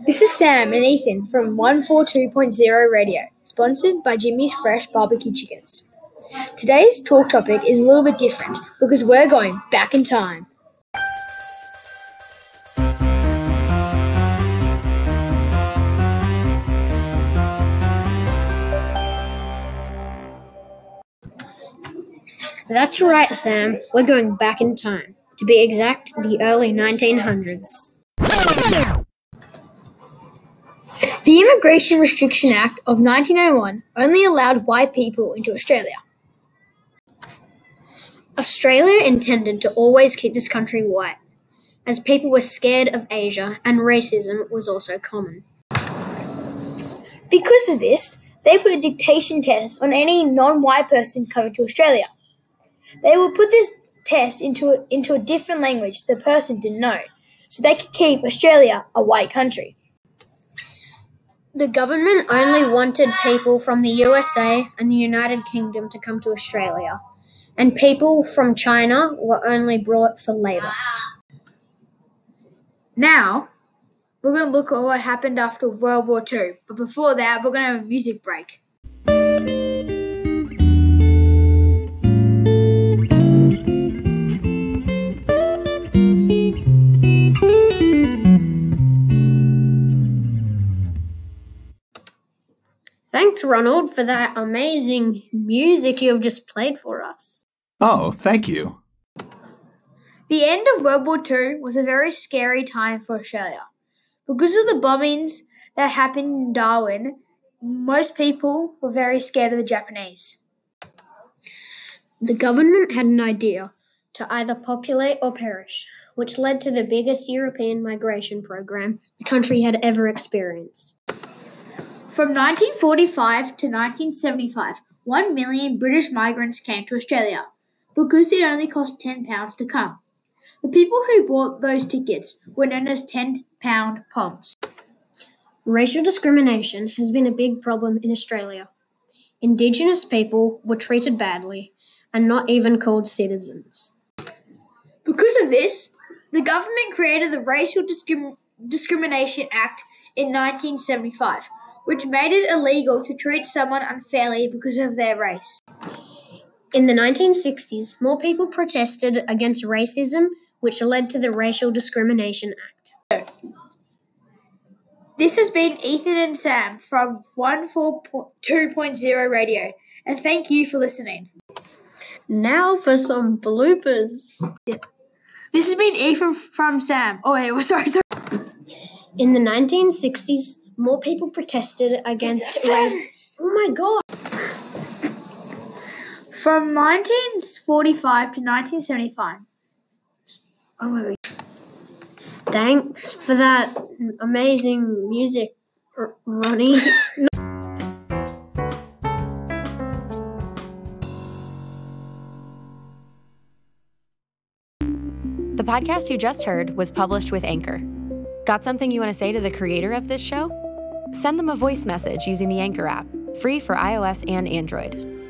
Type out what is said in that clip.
This is Sam and Ethan from 142.0 Radio, sponsored by Jimmy's Fresh Barbecue Chickens. Today's talk topic is a little bit different because we're going back in time. That's right, Sam. We're going back in time. To be exact, the early 1900s. The Immigration Restriction Act of 1901 only allowed white people into Australia. Australia intended to always keep this country white, as people were scared of Asia and racism was also common. Because of this, they put a dictation test on any non-white person coming to Australia. They would put this test into a different language the person didn't know, so they could keep Australia a white country. The government only wanted people from the USA and the United Kingdom to come to Australia, and people from China were only brought for labour. Now, we're going to look at what happened after World War II, but before that, we're going to have a music break. Thanks, Ronald, for that amazing music you have just played for us. Oh, thank you. The end of World War II was a very scary time for Australia. Because of the bombings that happened in Darwin, most people were very scared of the Japanese. The government had an idea to either populate or perish, which led to the biggest European migration program the country had ever experienced. From 1945 to 1975, 1 million British migrants came to Australia because it only cost £10 to come. The people who bought those tickets were known as £10 Poms. Racial discrimination has been a big problem in Australia. Indigenous people were treated badly and not even called citizens. Because of this, the government created the Racial Discrimination Act in 1975, which made it illegal to treat someone unfairly because of their race. In the 1960s, more people protested against racism, which led to the Racial Discrimination Act. This has been Ethan and Sam from 142.0 Radio, and thank you for listening. Now for some bloopers. This has been Ethan from Sam. Sorry. In the 1960s, more people protested against racism. Oh my God. From 1945 to 1975. Oh my God. Thanks for that amazing music, Ronnie. The podcast you just heard was published with Anchor. Got something you want to say to the creator of this show? Send them a voice message using the Anchor app, free for iOS and Android.